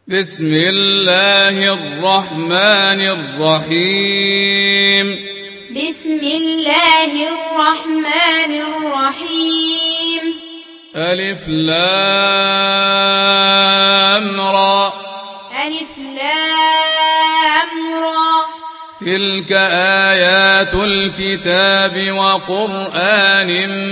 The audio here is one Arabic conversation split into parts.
بسم الله الرحمن الرحيم. بسم الله الرحمن الرحيم. ألف لام را. ألف لام را. تلك آيات الكتاب وقرآن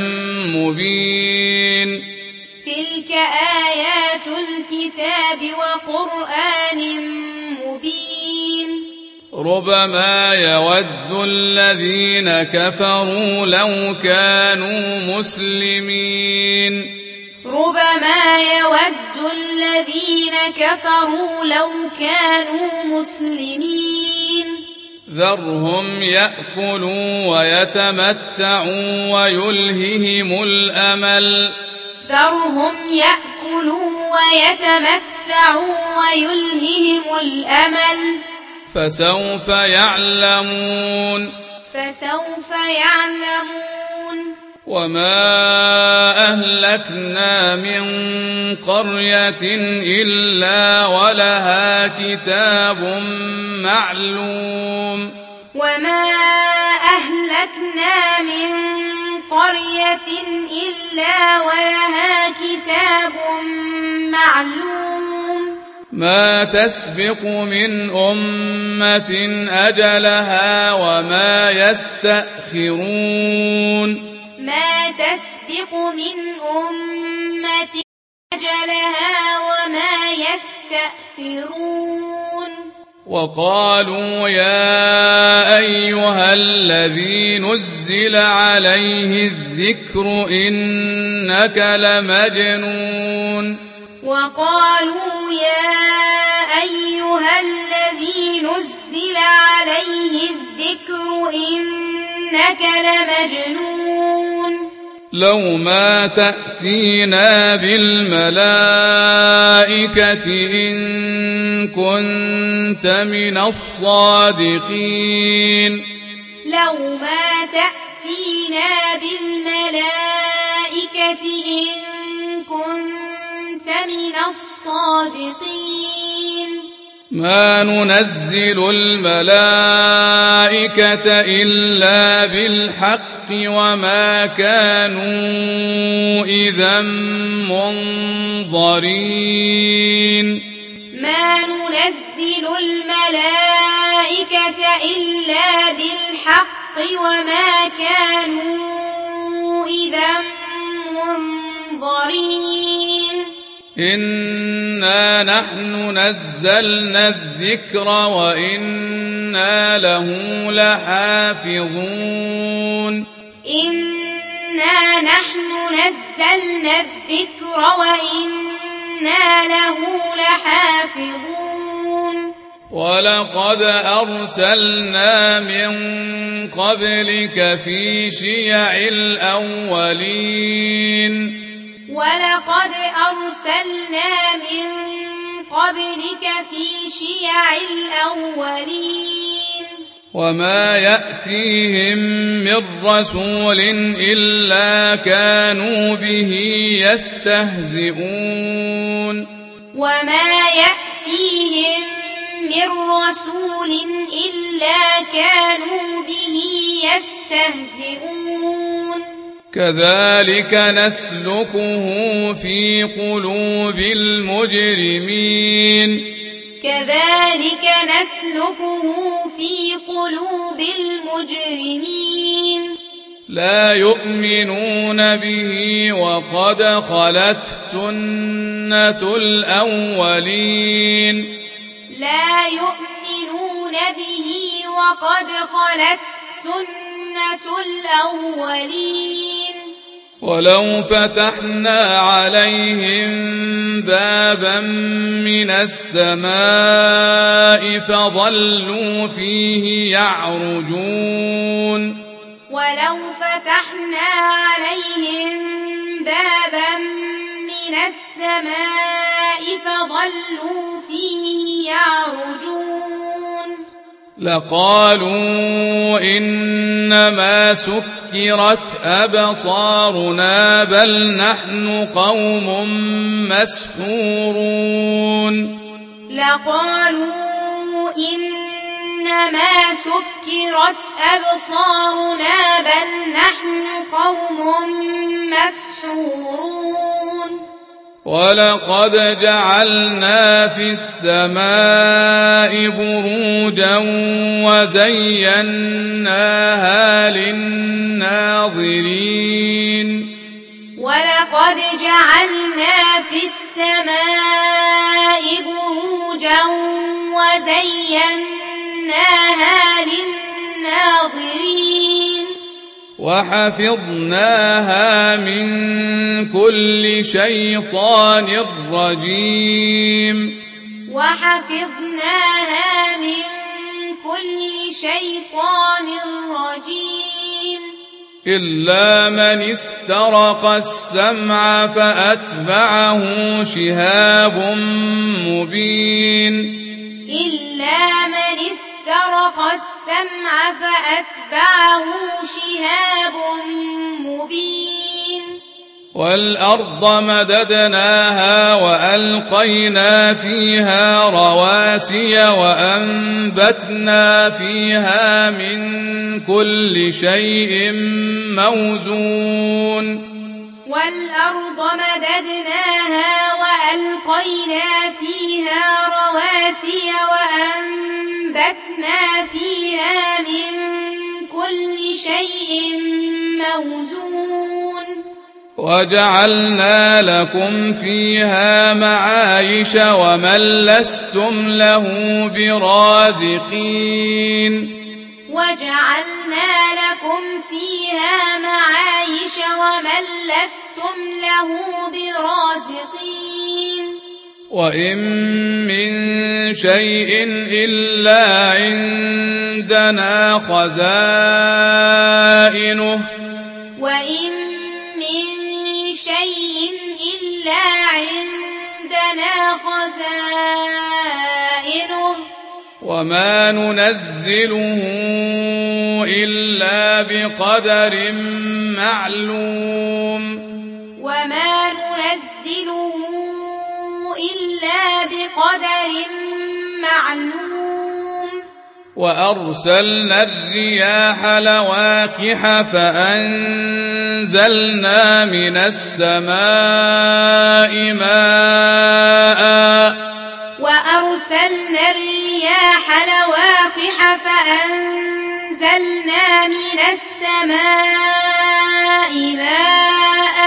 مبين. تلك آيات الكتاب وقرآن مبين. ربما يود الذين كفروا لو كانوا مسلمين. ربما يود الذين كفروا لو كانوا مسلمين. ذرهم يأكلوا ويتمتعوا ويلههم الأمل. ذرهم يأكلوا ويتمتعوا ويلههم الأمل. فسوف يعلمون. فسوف يعلمون. وما أهلكنا من قرية إلا ولها كتاب معلوم. وما أهلكنا من قرية إلا ولها كتاب معلوم. ما تسبق من أمة أجلها وما يستأخرون. ما تسبق من أمة أجلها وما يستأخرون. وقالوا يا أيها الذي نزل عليه الذكر إنك لمجنون. وقالوا يا أيها الذي نزل عليه الذكر إنك لمجنون. لو ما تأتينا بالملائكة إن كنت من الصادقين. لو ما تأتينا بالملائكة إن كنت من الصادقين. ما ننزل الملائكة إلا بالحق وما كانوا إذا منظرين. ما ننزل الملائكة إلا بالحق وما كانوا إذا منظرين. إنا نحن نزلنا الذكر وإنا له لحافظون. إنا نحن نزلنا الذكر وإنا له لحافظون. ولقد أرسلنا من قبلك في شيع الأولين. ولقد أرسلنا من قبلك في شيع الأولين. وما يأتيهم من رسول إلا كانوا به يستهزئون. وما يأتيهم من رسول إلا كانوا به يستهزئون. كذلك نسلكه في قلوب المجرمين. كذلك نسلكه في قلوب المجرمين. لا يؤمنون به وقد خلت سنة الأولين. لا يؤمنون به وقد خلت سنة الأولين. ولو فتحنا عليهم بابا من السماء فظلوا فيه يعرجون. ولو فتحنا عليهم بابا من السماء فظلوا فيه يعرجون. لقالوا إنما سكرت أبصارنا بل نحن قوم مسحورون. لقالوا إنما سكرت أبصارنا بل نحن قوم مسحورون ولقد جعلنا في السماء بروجا وزيناها للناظرين ولقد جعلنا في السماء بروجا وزيناها للناظرين وحفظناها من كل شيطان رجيم وحفظناها من كل شيطان رجيم إلا من استرق السمع فأتبعه شهاب مبين إلا من استرق السمع فأتبعه شهاب مبين والأرض مددناها وألقينا فيها رواسي وأنبتنا فيها من كل شيء موزون والأرض مددناها وألقينا فيها رواسي وأنبتنا فيها من كل شيء موزون وجعلنا لكم فيها معايش ومن لستم له برازقين وجعلنا لكم فيها معايش ومن لستم له برازقين وإن من شيء إلا عندنا خزائنه وإن من شيء إلا عندنا خزائنه وما ننزله إلا بقدر معلوم وما ننزله إلا بقدر معلوم وأرسلنا الرياح لواقح فأنزلنا من السماء ماء وأرسلنا الرياح لواقح فأنزلنا من السماء ماء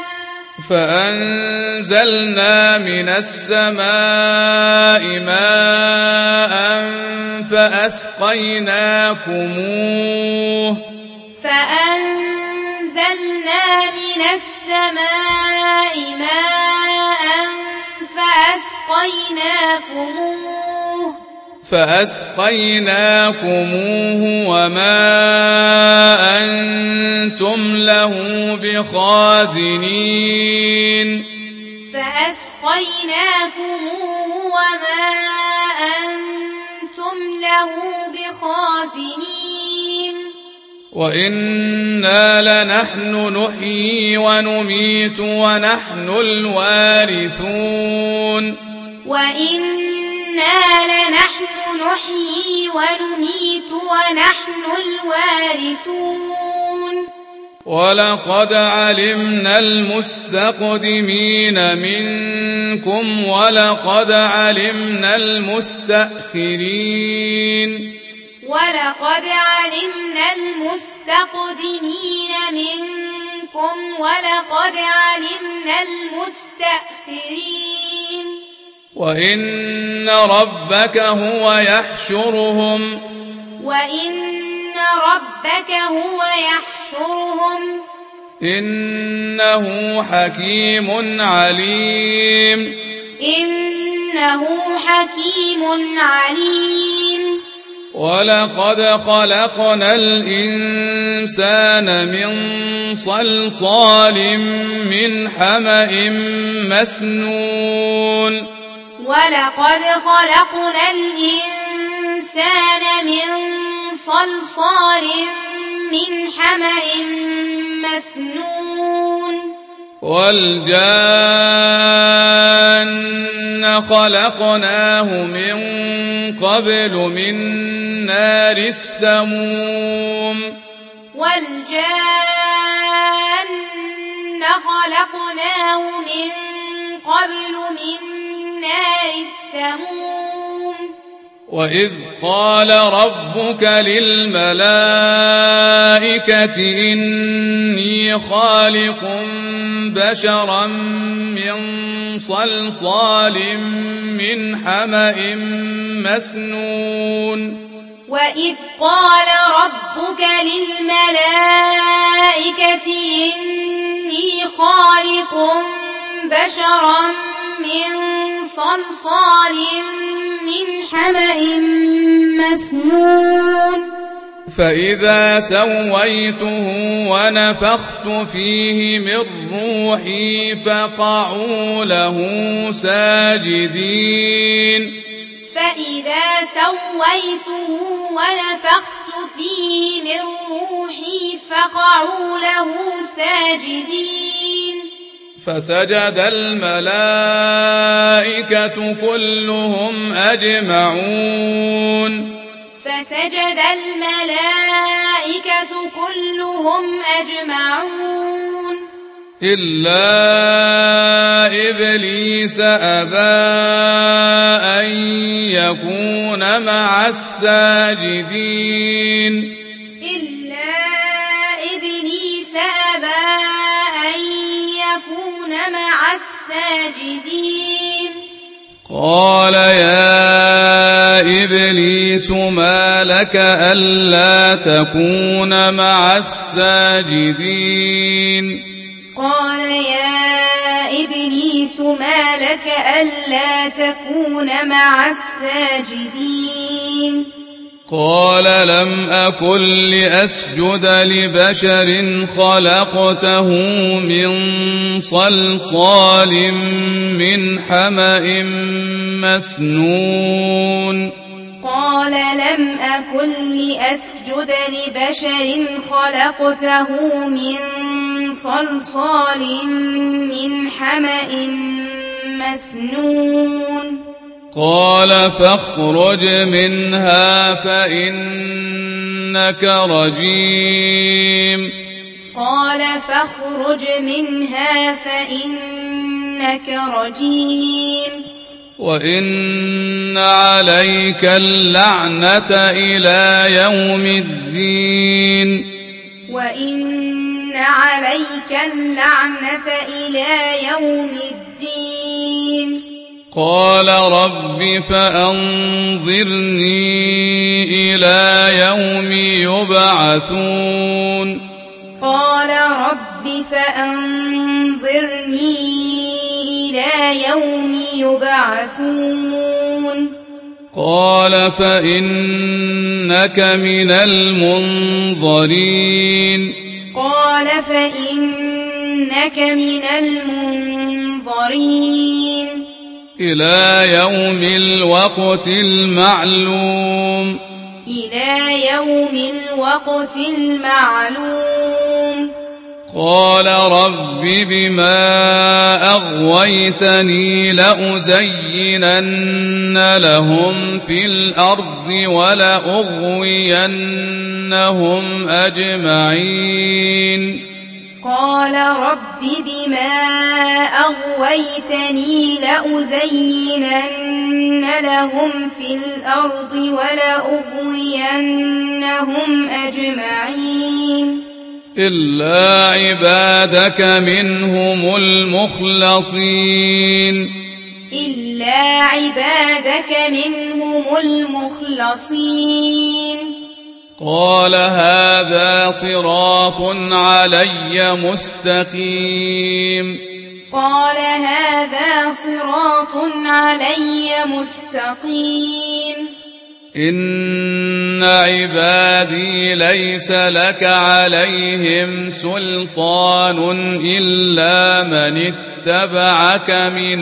فأسقيناكموه وما أنتم له بخازنين وإنا لنحن نحيي ونميت ونحن الوارثون ولقد علمنا المستقدمين منكم ولقد علمنا المستأخرين وإن ربك هو يحشرهم إنه حكيم عليم ولقد خلقنا الإنسان من صلصال من حمأ مسنون والجان خلقناه من قبل من نار السموم والجان خلقناه من قبل من نار السموم وإذ قال ربك للملائكة إني خالق بشرا من صلصال من حمأ مسنون وإذ قال ربك للملائكة إني خالق بشرا من صلصال من حمأ مسنون فإذا سويته ونفخت فيه من روحي فقعوا له ساجدين فإذا سويته ونفخت فيه من روحي فقعوا له ساجدين فسجد الملائكة كلهم أجمعون فسجد الملائكة كلهم أجمعون إلا إبليس أبى أن يكون مع الساجدين إلا إبليس أبى أن يكون مع الساجدين قال يا إبليس ما لك ألا تكون مع الساجدين قال يا إبليس ما لك ألا تكون مع الساجدين قال لم أكن لأسجد لبشر خلقته من صلصال من حمأ مسنون قال لم أكن لأسجد لبشر خلقته من صلصال من حمأ مسنون قال فاخرج منها فإنك رجيم قال فاخرج منها فإنك رجيم وإن عليك اللعنة إلى يوم الدين وإن عليك اللعنة إلى يوم الدين قال رب فأنظرني إلى يوم يبعثون قال رب فأنظرني إلى يوم يبعثون قال فإنك من المنظرين قال فإنك من المنظرين إلى يوم الوقت المعلوم إلى يوم الوقت المعلوم قال رب بما أغويتني لأزينن لهم في الأرض ولأغوينهم أجمعين قال رب بما أغويتني لأزينن لهم في الأرض ولأغوينهم أجمعين إلا عبادك منهم المخلصين إلا عبادك منهم المخلصين قال هذا صراط علي مستقيم قال هذا صراط علي مستقيم إن عبادي ليس لك عليهم سلطان إلا من اتبعك من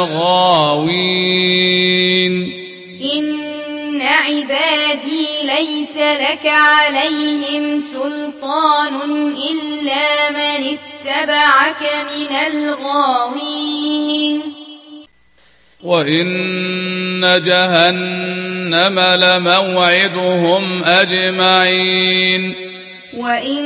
الغاوين إن عبادي ليس لك عليهم سلطان إلا من اتبعك من الغاوين وإن جهنم لموعدهم أجمعين وإن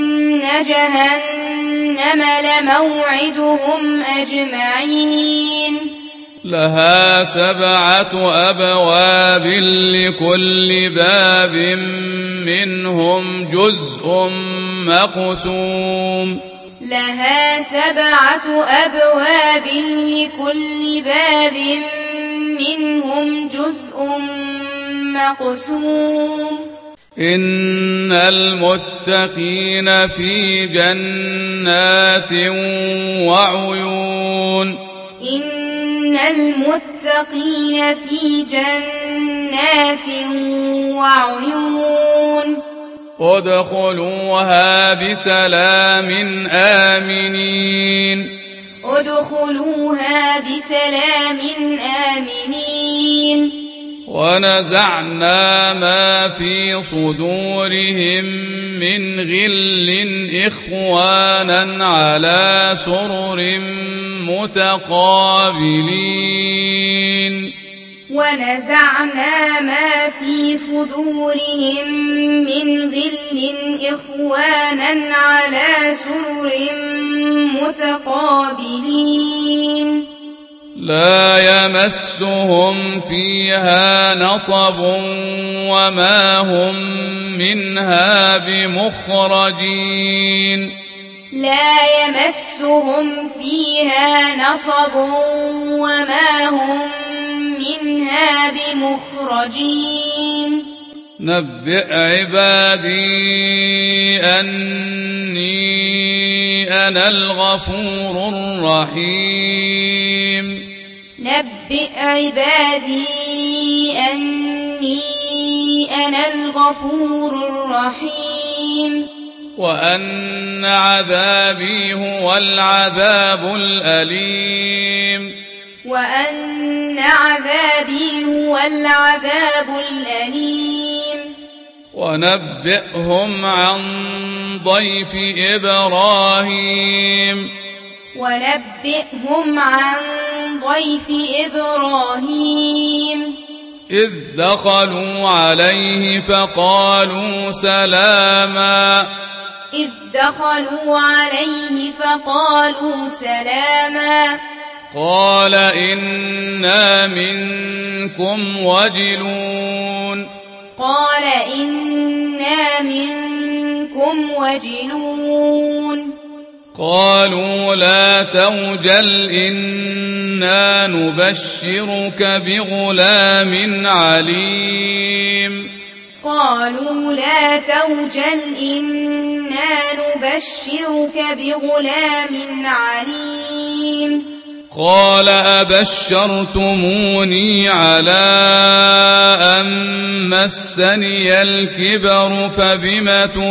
جهنم لموعدهم أجمعين لها 7 أبواب لكل باب منهم جزء مقسوم لها 7 أبواب لكل باب منهم جزء مقسوم إن المتقين في جنات وعيون إن المتقين في جنات وعيون ادخلوها بسلام آمنين ادخلوها بسلام آمنين ونزعنا ما في صدورهم من غل إخوانا على سرر متقابلين ونزعنا ما في صدورهم من غل إخوانا على سرر متقابلين لا يمسهم فيها نصب وما هم منها بمخرجين لا يمسهم فيها نصب وما هم منها بمخرجين نبئ عبادي أني أنا الغفور الرحيم نبئ عبادي أني أنا الغفور الرحيم وأن عذابي هو العذاب الأليم وأن عذابي هو العذاب الأليم ونبئهم عن ضيف إبراهيم ونبئهم عن ضيف إبراهيم إذ دخلوا عليه فقالوا سلاما إذ دخلوا عليه فقالوا سلاما قال إنا منكم وجلون قال إنا منكم وجلون قالوا لا توجل إنا نبشرك بغلام عليم قالوا لا توجل إنا نبشرك بغلام عليم قال أبشرتموني على أن مسني الكبر فبم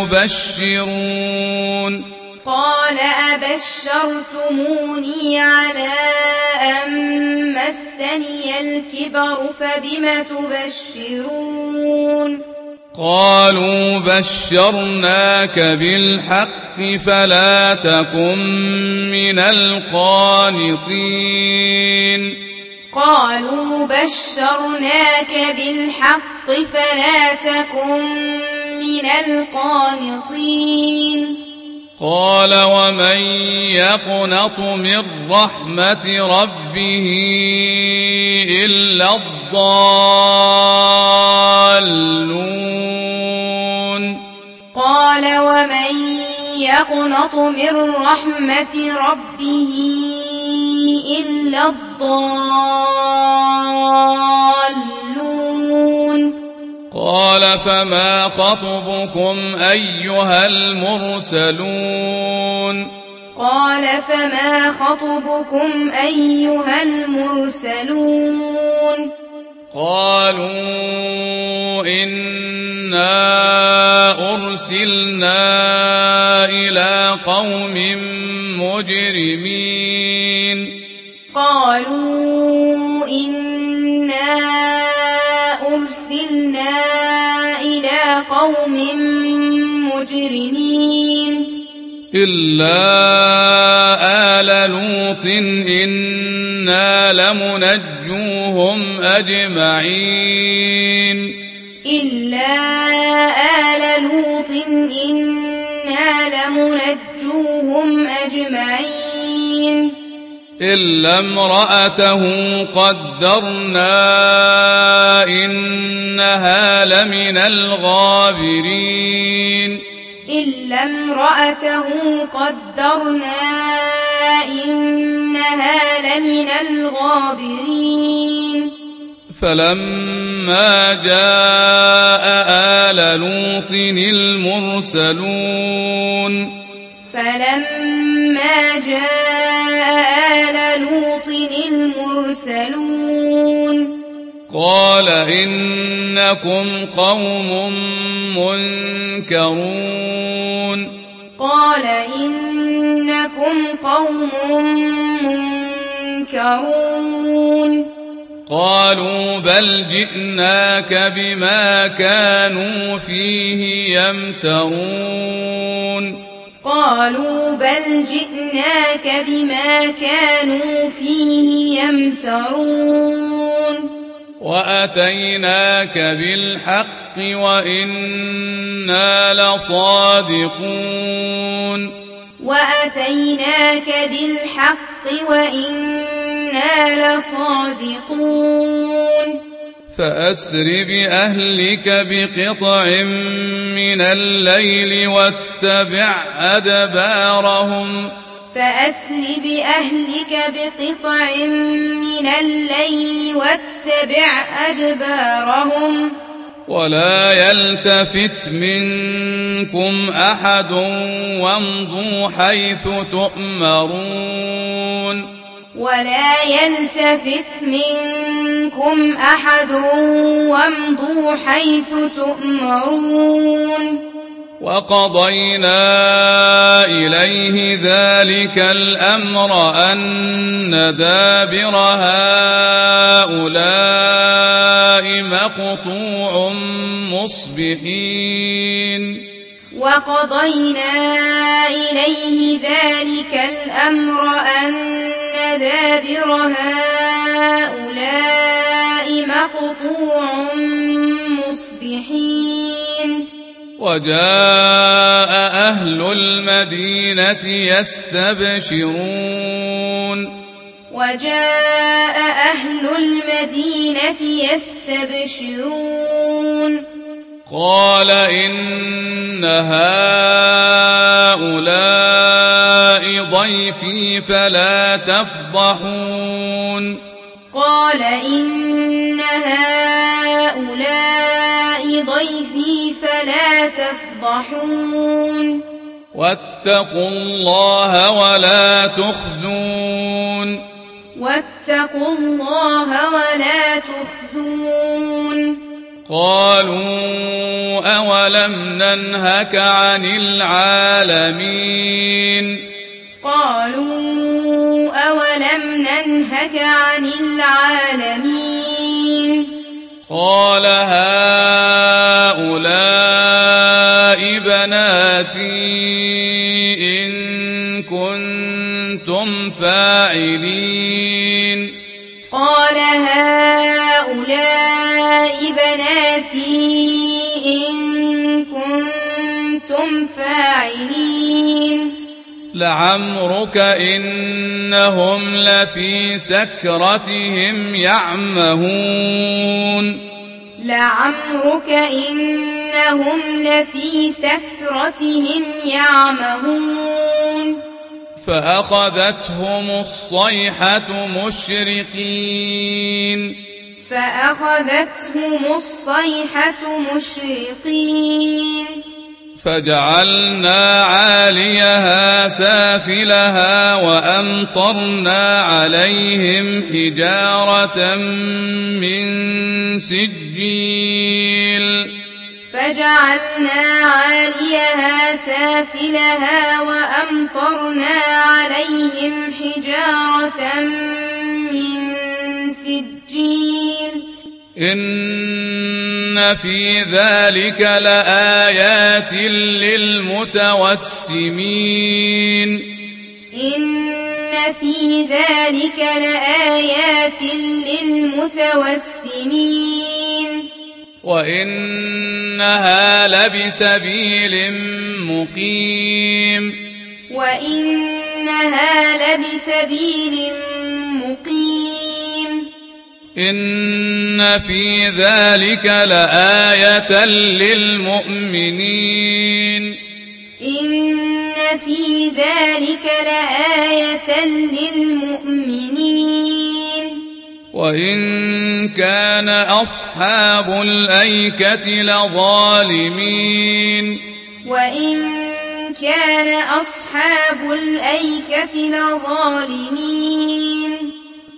تبشرون قال أبشرتموني على أن مسني الكبر فبم تبشرون قالوا بشرناك بالحق فلا تكن من القانطين قالوا بشرناك بالحق فلا تكن من القانطين قال ومن يقنط من رحمة ربه إلا الضالون قال ومن يقنط من رحمة ربه إلا الضالون قال فما خطبكم أيها المرسلون قال فما خطبكم أيها المرسلون قالوا إنا أرسلنا إلى قوم مجرمين قالوا إنا أرسلنا إلى قوم مجرمين إلا آل لوط إنا لمنجوهم أجمعين إلا آل لوط إنا لمنجوهم أجمعين إلا امرأته قدرنا إنها لمن الغابرين إلا امرأته قدرنا إنها لمن الغابرين فلما جاء آل لوط المرسلون فلما جاء آل لوط المرسلون قال إنكم قوم منكرون قال إنكم قوم منكرون قالوا بل جئناك بما كانوا فيه يمترون قالوا بل جئناك بما كانوا فيه يمترون وأتيناك بالحق وإنا لصادقون وأتيناك بالحق وإنا لصادقون فأسر بأهلك بقطع من الليل واتبع أدبارهم فأسر بأهلك بقطع من الليل واتبع أدبارهم ولا يلتفت منكم أحد وامضوا حيث تؤمرون ولا يلتفت منكم أحد وامضوا حيث تؤمرون وقضينا إليه ذلك الأمر أن دابر هؤلاء مقطوع مصبحين وقضينا إليه ذلك الأمر أن دابر هؤلاء مقطوع مصبحين وجاء أهل المدينة يستبشرون وجاء أهل المدينة يستبشرون قال إن هؤلاء ضيفي فلا تفضحون قال إن هؤلاء ضيفي فلا تفضحون واتقوا الله ولا تخزون واتقوا الله ولا تخزون قالوا أولم ننهك عن العالمين قالوا أولم ننهك عن العالمين قال هؤلاء بناتي إن كنتم فاعلين قال هؤلاء بناتي إن كنتم فاعلين لعمرك إنهم لفي سكرتهم يعمهون لعمرك إنهم لفي سكرتهم يعمهون فأخذتهم الصيحة مشرقين فأخذتهم الصيحة مشرقين فجعلنا عاليها سافلها وأمطرنا عليهم حجارة من سجيل فجعلنا عاليها سافلها وأمطرنا عليهم حجارة من سجيل إن في ذلك لآيات للمتوسمين إن في ذلك لآيات للمتوسمين وإنها لبسبيل مقيم وإنها لبسبيل مقيم إن في ذلك لآية للمؤمنين إن في ذلك لآية للمؤمنين وإن كان أصحاب الأيكة لظالمين وإن كان أصحاب الأيكة لظالمين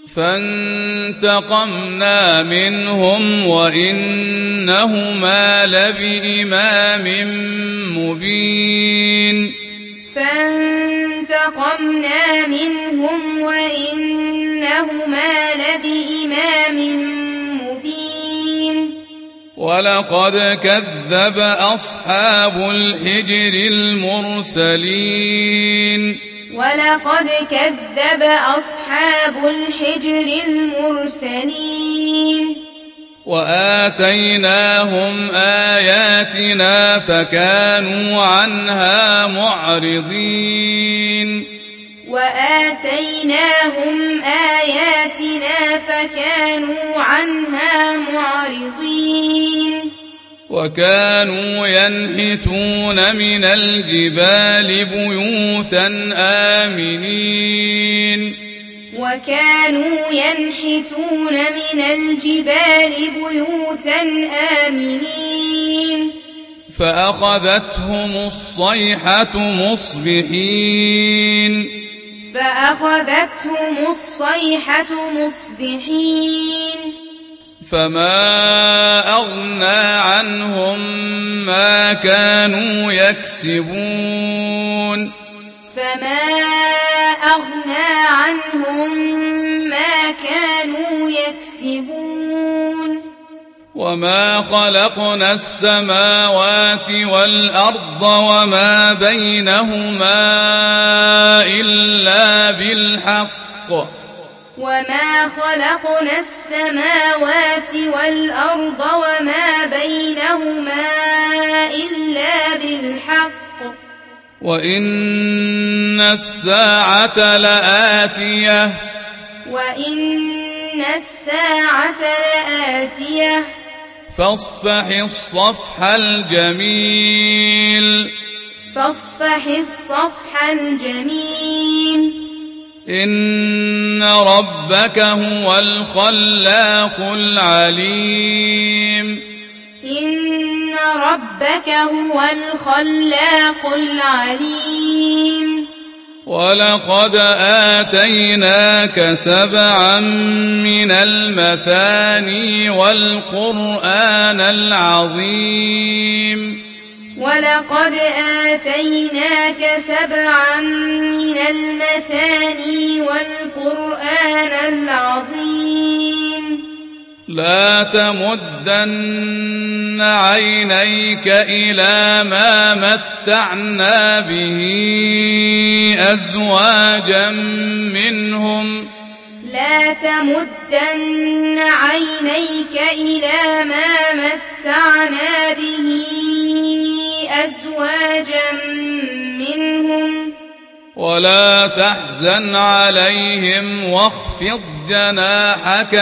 فانتقمنا منهم وإنهما لبإمام مبين فانتقمنا منهم وإنهما لبإمام مبين ولقد كذب أصحاب الحجر المرسلين ولقد كذب أصحاب الحجر المرسلين وآتيناهم آياتنا فكانوا عنها معرضين وآتيناهم آياتنا فكانوا عنها معرضين وكانوا ينحتون من الجبال بيوتا آمنين وكانوا ينحتون من الجبال بيوتا آمنين فأخذتهم الصيحة مصبحين فأخذتهم الصيحة مصبحين فما أغنى عنهم ما كانوا يكسبون فما أغنى عنهم ما كانوا يكسبون وما خلقنا السماوات والأرض وما بينهما إلا بالحق وما خلقنا السماوات والأرض وما بينهما إلا بالحق وإن الساعة لآتية وإن الساعة لآتية فاصفح الصفح الجميل فاصفح الصفح الجميل إن ربك هو الخلاق العليم إن ربك هو الخلاق العليم ولقد آتيناك 7 من المثاني والقرآن العظيم ولقد آتيناك 7 من المثاني والقرآن العظيم لا تمدن عينيك إلى ما متعنا به أزواجا منهم لا تمدن عينيك إلى ما متعنا به أزواجا منهم ولا تحزن عليهم واخفض جناحك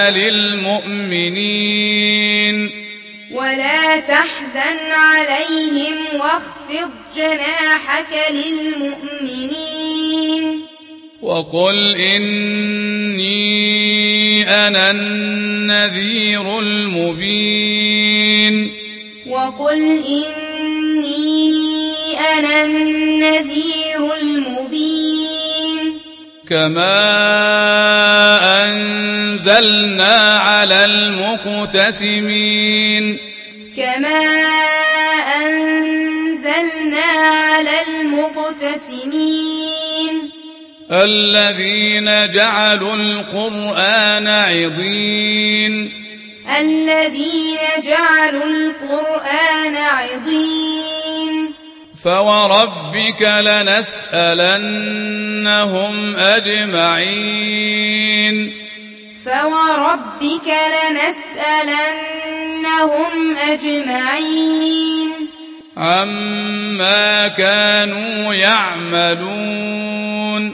للمؤمنين ولا تحزن عليهم واخفض جناحك للمؤمنين وقل إني أنا النذير المبين وقل إني أنا النذير المبين كما أنزلنا على المقتسمين كما أنزلنا على المقتسمين الذين جعلوا القرآن عضين الذين جعلوا القرآن عضين فوربك لنسألنهم أجمعين فوربك لنسألنهم أجمعين عما كانوا يعملون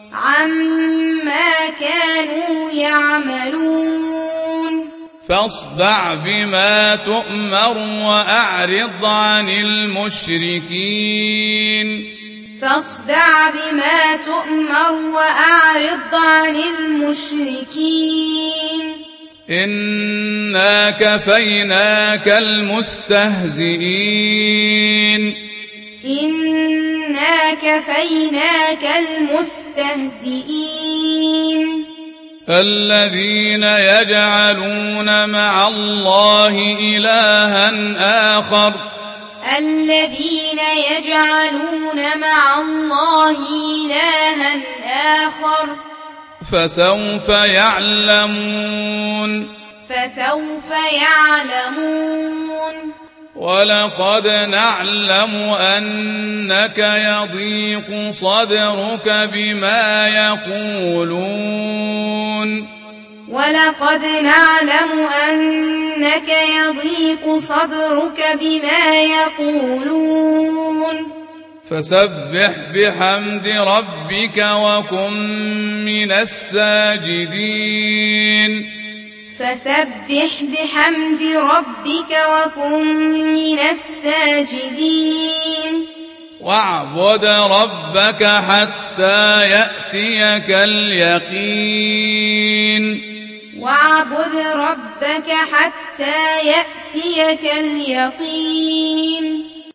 فاصدع بما تؤمر وأعرض عن المشركين إنا كفيناك المستهزئين الذين يجعلون مع الله إلها آخر فسوف يعلمون ولقد نعلم أنك يضيق صدرك بما يقولون فسبح بحمد ربك وكن من الساجدين واعبد ربك حتى يأتيك اليقين